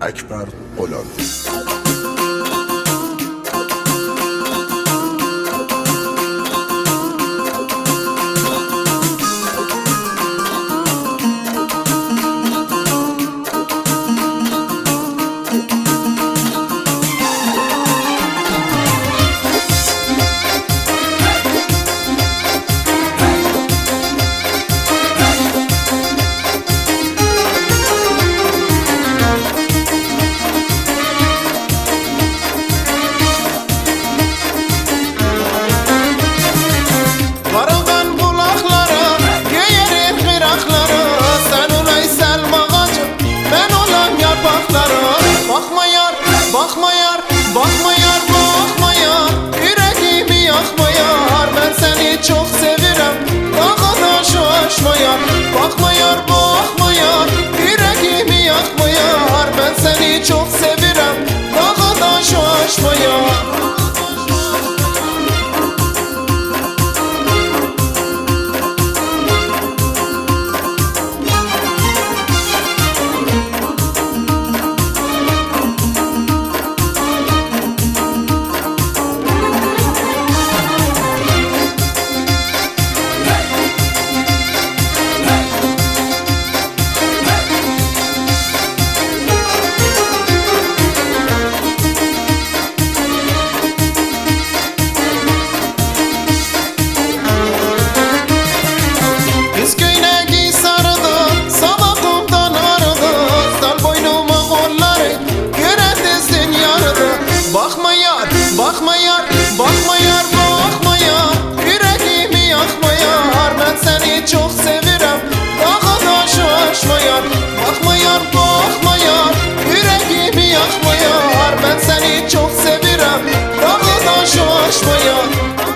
Ekber Polat. Bakma yar, bakma yar, bakma yar, bakma yar, yüreğimi yakma yar. Ben seni çok sevirem, daha da şaşma yar. Bakma yar, bakma yar, yüreğimi yakma yar. Ben seni çok sevirem, daha da şaşma yar. Bakma yar, bakma yar, bakma yar, bakma yar, yüreğimi yakma yar. Ben seni çok sevirem, daha da şaşma yar. Bakma yar, bakma yar, yüreğimi yakma yar. Ben seni çok sevirem, daha da şaşma yar.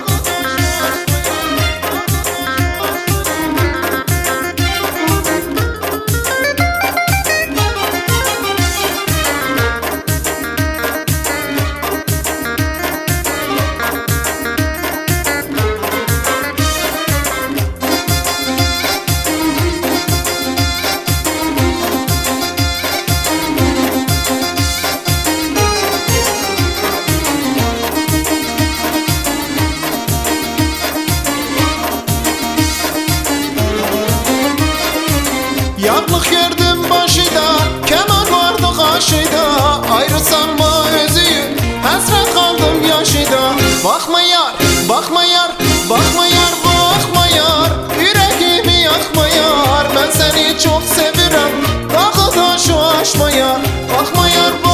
Yaklık gördüm başıda, keman vardı karşıda. Ayrı sanma özüyü, hasret kaldım yaşıda. Bakma yar, bakma yar, bakma yar, bakma yar, yüreğimi yakma yar. Ben seni çok sevirem, daha da şaşma yar. Bakma yar,